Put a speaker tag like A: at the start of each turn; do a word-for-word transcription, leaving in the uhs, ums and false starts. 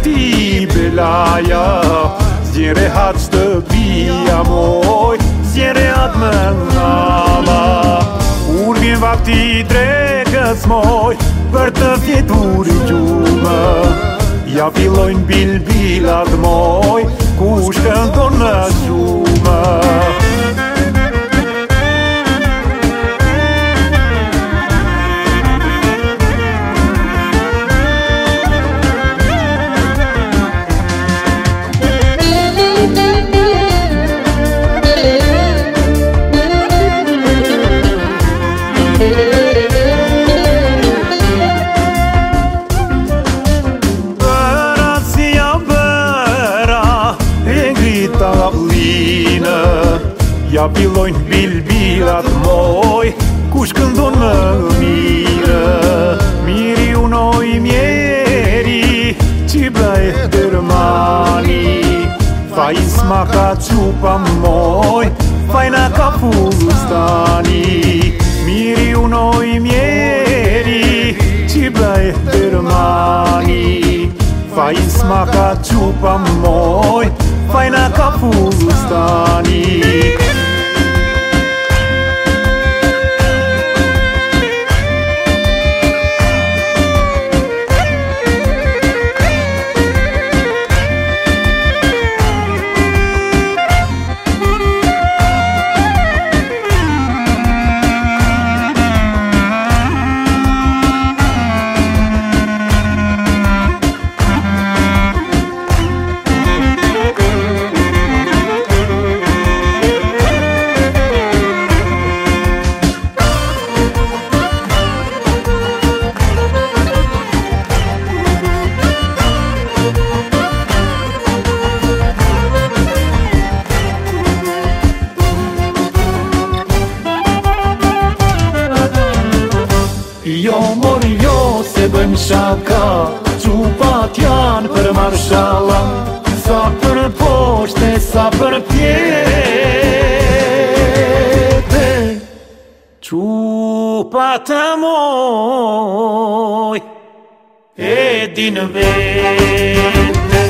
A: ti belaja, zjere hat të bia moj, zjere at më nama. Kur vjen vakti drekës moj, për të fjetur i gjumë, ja fillojnë bilbilat moj, kush këndon në gjumë. Ja fillojnë bilbilat moj, kush këndon më mirë. Miri unoj mjeri, qibla e dërmani, fajin smaka qupa moj, fajna ka fustani. Miri unoj mjeri, qibla e dërmani, fajin smaka qupa moj, fajna ka fustani. Jo mor jo se bëm shaka, qupat janë për marshalla, sa për poshte, sa për pjete. Qupat e moj, e din vete.